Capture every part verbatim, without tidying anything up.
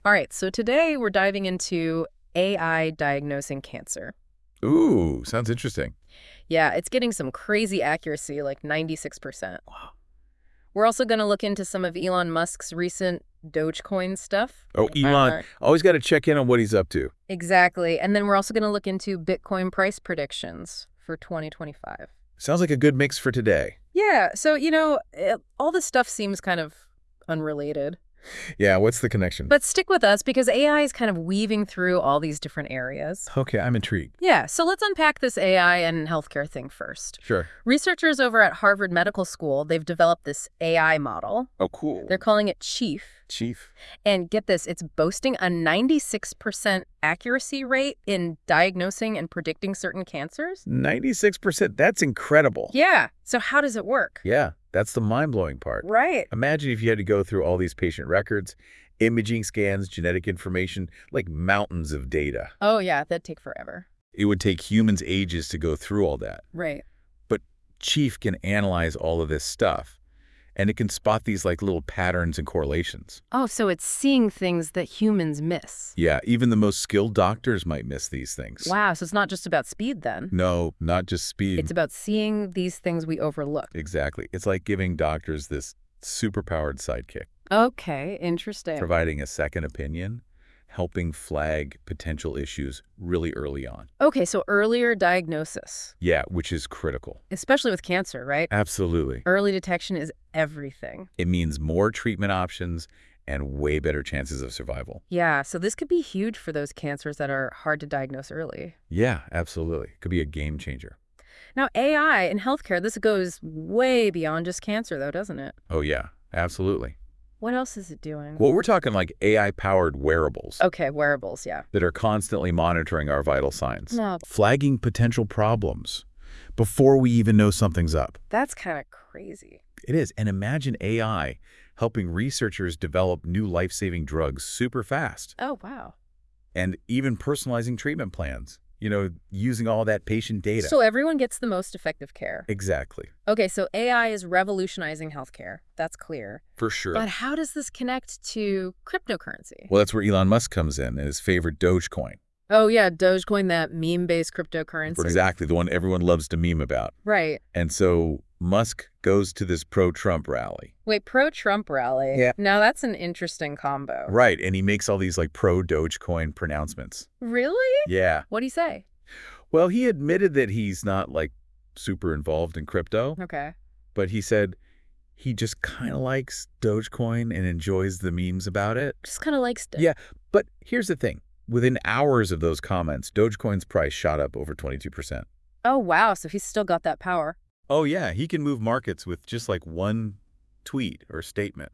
All right, so today we're diving into A I diagnosing cancer. Ooh, sounds interesting. Yeah, it's getting some crazy accuracy, like ninety-six percent. Wow. We're also going to look into some of Elon Musk's recent Dogecoin stuff. Oh, Elon, Uh, always got to check in on what he's up to. exactly. And then we're also going to look into Bitcoin price predictions for twenty twenty-five. Sounds like a good mix for today. Yeah, so, you know, it, all this stuff seems kind of unrelated. Yeah, what's the connection? But stick with us because A I is kind of weaving through all these different areas. Okay, I'm intrigued. Yeah, so let's unpack this A I and healthcare thing first. Sure. Researchers over at Harvard Medical School, they've developed this A I model. Oh, cool. They're calling it Chief. Chief. And get this, it's boasting a ninety-six percent accuracy rate in diagnosing and predicting certain cancers. ninety-six percent. That's incredible. Yeah, so how does it work? Yeah, that's the mind-blowing part. Right. Imagine if you had to go through all these patient records, imaging scans, genetic information, like mountains of data. Oh, yeah, that'd take forever. It would take humans ages to go through all that. Right. But Chief can analyze all of this stuff, and it can spot these like little patterns and correlations. Oh, so it's seeing things that humans miss. Yeah, even the most skilled doctors might miss these things. Wow, so it's not just about speed then. No, not just speed. It's about seeing these things we overlook. Exactly. It's like giving doctors this superpowered sidekick, Okay, interesting. providing a second opinion, helping flag potential issues really early on. Okay, so earlier diagnosis, Yeah, which is critical. especially with cancer, right? Absolutely. Early detection is everything. It means more treatment options and way better chances of survival. Yeah, so this could be huge for those cancers that are hard to diagnose early. Yeah, absolutely. Could be a game changer. Now, A I in healthcare, this goes way beyond just cancer, though, doesn't it? Oh, yeah, absolutely. What else is it doing? Well, we're talking like A I-powered wearables Okay, wearables, yeah. that are constantly monitoring our vital signs, No, flagging potential problems before we even know something's up. that's kind of crazy. It is. And imagine A I helping researchers develop new life-saving drugs super fast, Oh, wow. and even personalizing treatment plans, you know, using all that patient data. So everyone gets the most effective care. Exactly. Okay, so A I is revolutionizing healthcare. That's clear. For sure. But how does this connect to cryptocurrency? Well, that's where Elon Musk comes in and his favorite Dogecoin. Oh, yeah, Dogecoin, that meme-based cryptocurrency. Exactly, the one everyone loves to meme about. Right. And so Musk goes to this pro-Trump rally. Wait, pro-Trump rally? Yeah. Now that's an interesting combo. Right, and he makes all these like pro-Dogecoin pronouncements. Really? Yeah. What'd he say? Well, he admitted that he's not like super involved in crypto, Okay. but he said he just kind of likes Dogecoin and enjoys the memes about it. Just kind of likes it. Yeah, but here's the thing. Within hours of those comments, Dogecoin's price shot up over twenty-two percent. Oh, wow, so he's still got that power. Oh, yeah, he can move markets with just like one tweet or statement.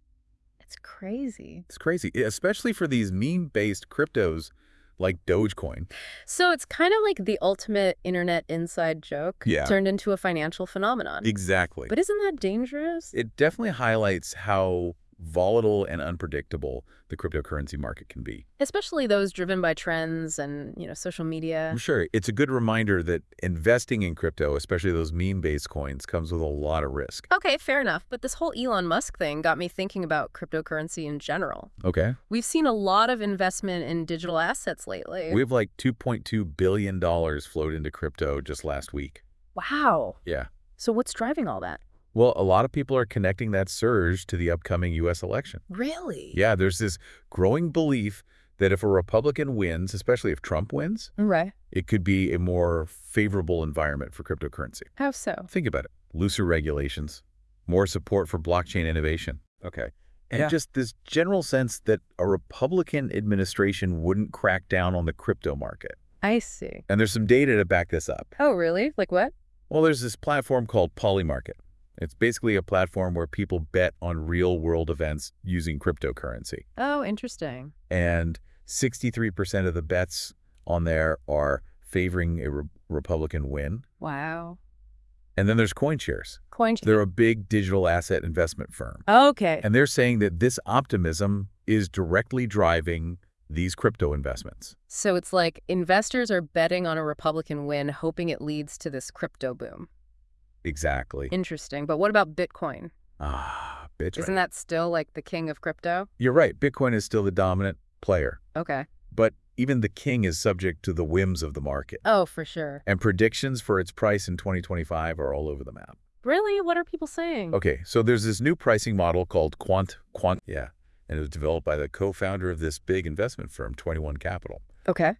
It's crazy. It's crazy, especially for these meme-based cryptos like Dogecoin. So it's kind of like the ultimate internet inside joke Yeah. turned into a financial phenomenon. Exactly. But isn't that dangerous? It definitely highlights how volatile and unpredictable the cryptocurrency market can be. Especially those driven by trends and, you know, social media. I'm sure it's a good reminder that investing in crypto, especially those meme-based coins, comes with a lot of risk. Okay, fair enough. But this whole Elon Musk thing got me thinking about cryptocurrency in general. Okay. We've seen a lot of investment in digital assets lately. We have like two point two billion dollars flowed into crypto just last week. Wow. Yeah. So what's driving all that? Well, a lot of people are connecting that surge to the upcoming U S election. Really? Yeah, there's this growing belief that if a Republican wins, especially if Trump wins, Right. it could be a more favorable environment for cryptocurrency. How so? Think about it. Looser regulations, more support for blockchain innovation. Okay. And Yeah. just this general sense that a Republican administration wouldn't crack down on the crypto market. I see. And there's some data to back this up. Oh, really? Like what? Well, there's this platform called Polymarket. It's basically a platform where people bet on real-world events using cryptocurrency. Oh, interesting. And sixty-three percent of the bets on there are favoring a re Republican win. Wow. And then there's CoinShares. Coin. They're a big digital asset investment firm. Okay. And they're saying that this optimism is directly driving these crypto investments. So it's like investors are betting on a Republican win, hoping it leads to this crypto boom. Exactly. Interesting. But what about Bitcoin? Ah, Bitcoin. Isn't that still like the king of crypto? You're right. Bitcoin is still the dominant player. Okay. But even the king is subject to the whims of the market. Oh, for sure. And predictions for its price in twenty twenty-five are all over the map. Really? What are people saying? Okay, so there's this new pricing model called Quant. Quant, yeah. And it was developed by the co-founder of this big investment firm, twenty-one Capital. Okay.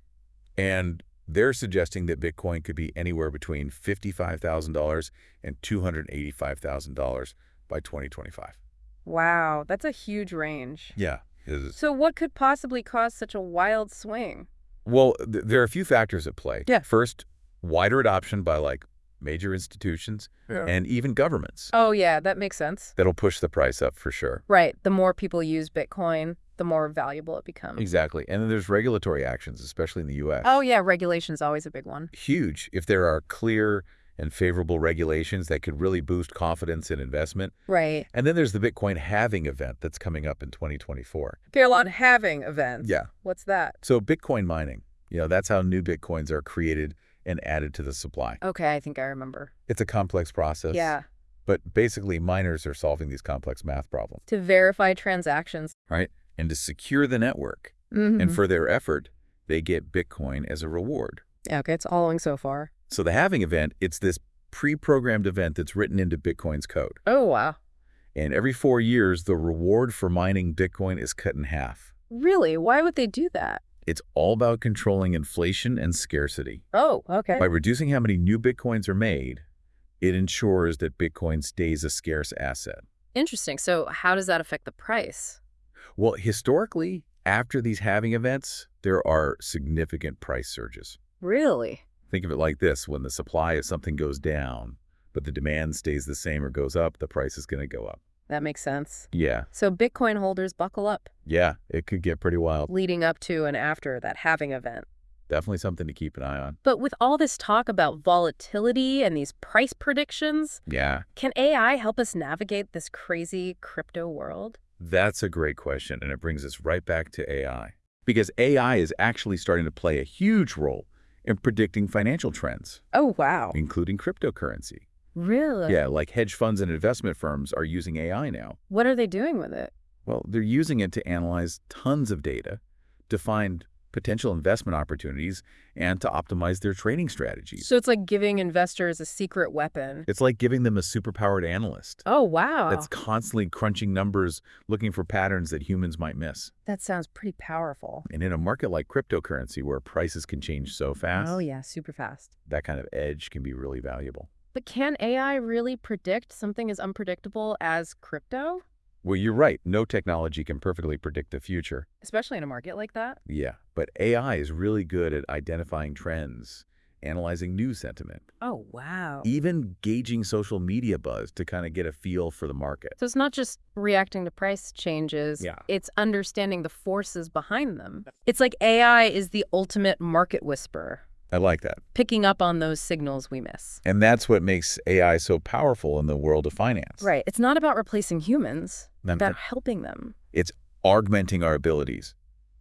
And they're suggesting that Bitcoin could be anywhere between fifty-five thousand dollars and two hundred eighty-five thousand dollars by twenty twenty-five. Wow, that's a huge range. Yeah. It is. So what could possibly cause such a wild swing? Well, th there are a few factors at play. Yeah. First, wider adoption by like major institutions Yeah. and even governments. Oh, yeah, that makes sense. That'll push the price up for sure. Right. The more people use Bitcoin, the more valuable it becomes. Exactly. And then there's regulatory actions, especially in the U S. Oh, yeah, regulation's always a big one. Huge. If there are clear and favorable regulations that could really boost confidence in investment. Right. And then there's the Bitcoin halving event that's coming up in twenty twenty-four. Carolyn halving events. Yeah. What's that? So Bitcoin mining, you know, that's how new Bitcoins are created and added to the supply. Okay, I think I remember. It's a complex process. Yeah. But basically, miners are solving these complex math problems, To verify transactions. right? And to secure the network. Mm-hmm. And for their effort, they get Bitcoin as a reward. Yeah, okay, it's all going so far. So the halving event, it's this pre-programmed event that's written into Bitcoin's code. Oh, wow. And every four years, the reward for mining Bitcoin is cut in half. Really? Why would they do that? It's all about controlling inflation and scarcity. Oh, okay. By reducing how many new Bitcoins are made, it ensures that Bitcoin stays a scarce asset. Interesting. So how does that affect the price? Well, historically, after these halving events, there are significant price surges. Really? Think of it like this. When the supply of something goes down, but the demand stays the same or goes up, the price is going to go up. That makes sense. Yeah. So Bitcoin holders buckle up, Yeah, it could get pretty wild. leading up to and after that halving event. Definitely something to keep an eye on. But with all this talk about volatility and these price predictions, Yeah, can A I help us navigate this crazy crypto world? that's a great question, and it brings us right back to A I. Because A I is actually starting to play a huge role in predicting financial trends, Oh, wow. including cryptocurrency. Really? Yeah, like hedge funds and investment firms are using A I now. What are they doing with it? Well, they're using it to analyze tons of data, to find potential investment opportunities, and to optimize their trading strategies. So it's like giving investors a secret weapon. It's like giving them a superpowered analyst Oh, wow. that's constantly crunching numbers, looking for patterns that humans might miss. That sounds pretty powerful. And in a market like cryptocurrency, where prices can change so fast, Oh, yeah, super fast. that kind of edge can be really valuable. But can A I really predict something as unpredictable as crypto? Well, you're right. No technology can perfectly predict the future. Especially in a market like that? Yeah, but A I is really good at identifying trends, analyzing news sentiment, Oh, wow. even gauging social media buzz to kind of get a feel for the market. So it's not just reacting to price changes. Yeah. It's understanding the forces behind them. It's like A I is the ultimate market whisperer, I like that. picking up on those signals we miss. And that's what makes A I so powerful in the world of finance. Right. It's not about replacing humans. Then- About helping them. It's augmenting our abilities,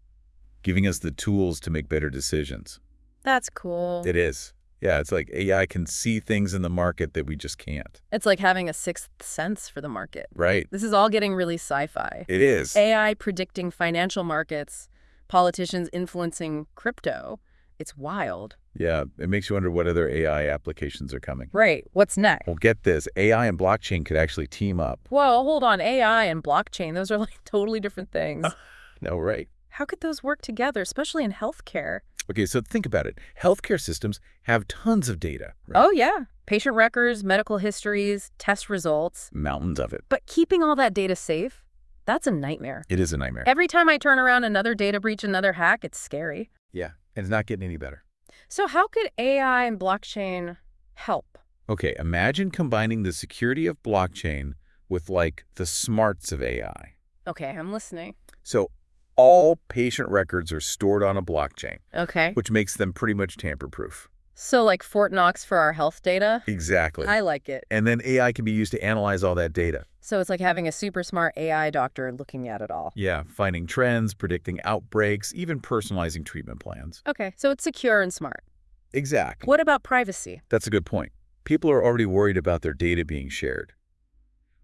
giving us the tools to make better decisions. That's cool. It is. Yeah, it's like A I can see things in the market that we just can't. It's like having a sixth sense for the market. Right. This is all getting really sci-fi. It is. A I predicting financial markets, politicians influencing crypto. It's wild. Yeah, it makes you wonder what other A I applications are coming. Right. What's next? Well, get this. A I and blockchain could actually team up. Whoa, hold on. A I and blockchain, those are like totally different things. No, right. How could those work together, especially in healthcare? Okay, so think about it. Healthcare systems have tons of data. Right? Oh, yeah. Patient records, medical histories, test results. Mountains of it. But keeping all that data safe, that's a nightmare. It is a nightmare. Every time I turn around another data breach, another hack, it's scary. Yeah, and it's not getting any better. So how could A I and blockchain help? Okay, imagine combining the security of blockchain with, like, the smarts of A I. Okay, I'm listening. So all patient records are stored on a blockchain, Okay. which makes them pretty much tamper-proof. So like Fort Knox for our health data? Exactly. I like it. And then A I can be used to analyze all that data. So it's like having a super smart A I doctor looking at it all. Yeah, finding trends, predicting outbreaks, even personalizing treatment plans. Okay, so it's secure and smart. Exactly. What about privacy? That's a good point. People are already worried about their data being shared.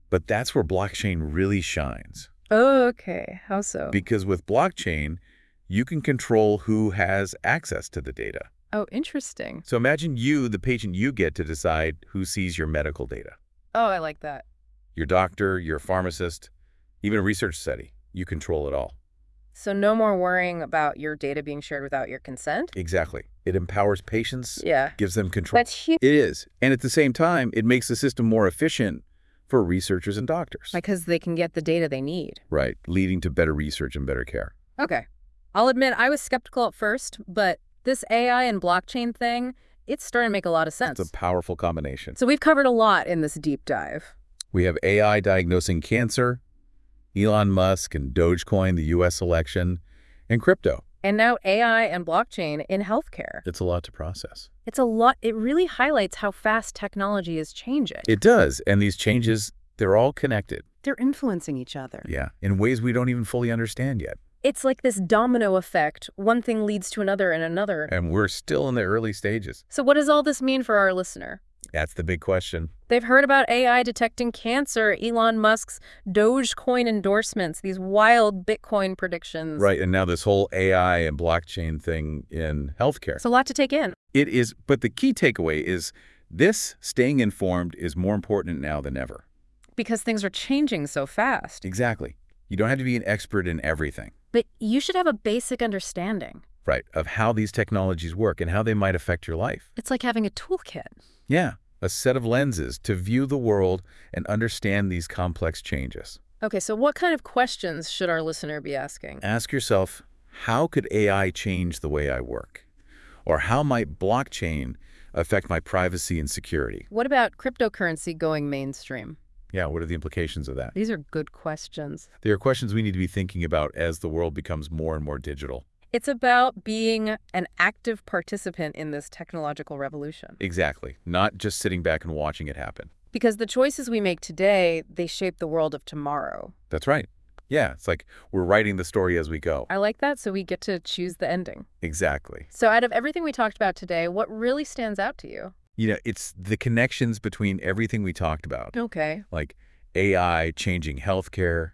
But that's where blockchain really shines. Oh, okay. How so? Because with blockchain, you can control who has access to the data. Oh, interesting. So imagine you, the patient, you get to decide who sees your medical data. Oh, I like that. Your doctor, your pharmacist, even a research study. You control it all. So no more worrying about your data being shared without your consent? Exactly. It empowers patients, Yeah. gives them control. That's huge. It is. And at the same time, it makes the system more efficient for researchers and doctors. Because they can get the data they need. Right, leading to better research and better care. Okay. I'll admit I was skeptical at first, but this A I and blockchain thing, it's starting to make a lot of sense. It's a powerful combination. So we've covered a lot in this deep dive. We have A I diagnosing cancer, Elon Musk and Dogecoin, the U S election, and crypto. And now A I and blockchain in healthcare. It's a lot to process. It's a lot. It really highlights how fast technology is changing. It does. And these changes, they're all connected. They're influencing each other. Yeah, in ways we don't even fully understand yet. It's like this domino effect. One thing leads to another and another. And we're still in the early stages. So what does all this mean for our listener? That's the big question. They've heard about A I detecting cancer, Elon Musk's Dogecoin endorsements, these wild Bitcoin predictions. Right, and now this whole A I and blockchain thing in healthcare. It's a lot to take in. It is, but the key takeaway is this: staying informed is more important now than ever. Because things are changing so fast. Exactly. You don't have to be an expert in everything. But you should have a basic understanding. Right, of how these technologies work and how they might affect your life. It's like having a toolkit. Yeah, a set of lenses to view the world and understand these complex changes. Okay, so what kind of questions should our listener be asking? Ask yourself, how could A I change the way I work? Or how might blockchain affect my privacy and security? What about cryptocurrency going mainstream? Yeah, what are the implications of that? These are good questions. They are questions we need to be thinking about as the world becomes more and more digital. It's about being an active participant in this technological revolution. Exactly. Not just sitting back and watching it happen. Because the choices we make today, they shape the world of tomorrow. That's right. Yeah, it's like we're writing the story as we go. I like that, so we get to choose the ending. Exactly. So out of everything we talked about today, what really stands out to you? You know, it's the connections between everything we talked about. Okay. Like A I changing healthcare,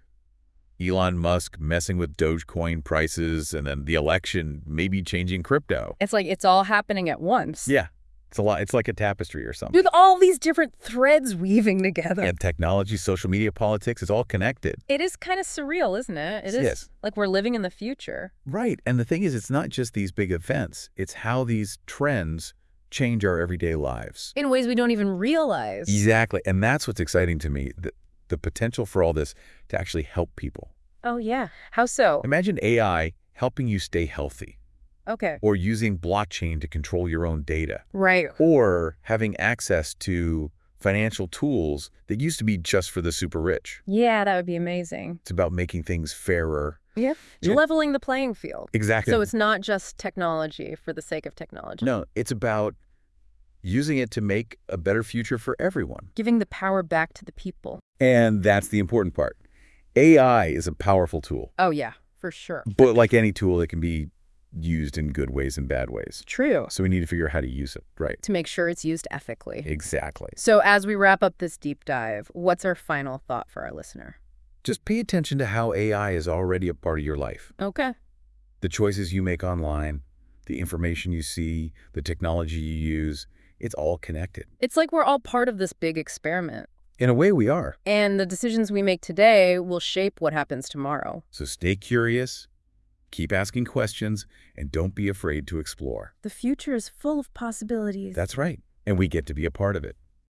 Elon Musk messing with Dogecoin prices, and then the election maybe changing crypto. It's like it's all happening at once. Yeah, it's a lot. It's like a tapestry or something. With all these different threads weaving together. And technology, social media, politics, it's all connected. It is kind of surreal, isn't it? It is Yes. like we're living in the future. Right. And the thing is, it's not just these big events. It's how these trends change our everyday lives. In ways we don't even realize. Exactly. And that's what's exciting to me, the, the potential for all this to actually help people. Oh, yeah. How so? Imagine A I helping you stay healthy, Okay. or using blockchain to control your own data, Right. or having access to financial tools that used to be just for the super rich. Yeah, that would be amazing. It's about making things fairer. Yeah. Yeah. Leveling the playing field. Exactly. So it's not just technology for the sake of technology. No, it's about using it to make a better future for everyone. Giving the power back to the people. And that's the important part. A I is a powerful tool, Oh, yeah, for sure. but like any tool, it can be used in good ways and bad ways. True. So we need to figure out how to use it, right? To make sure it's used ethically. Exactly. So as we wrap up this deep dive, what's our final thought for our listener? Just pay attention to how A I is already a part of your life. Okay. The choices you make online, the information you see, the technology you use, it's all connected. It's like we're all part of this big experiment. In a way, we are. And the decisions we make today will shape what happens tomorrow. So stay curious, keep asking questions, and don't be afraid to explore. The future is full of possibilities. That's right. And we get to be a part of it.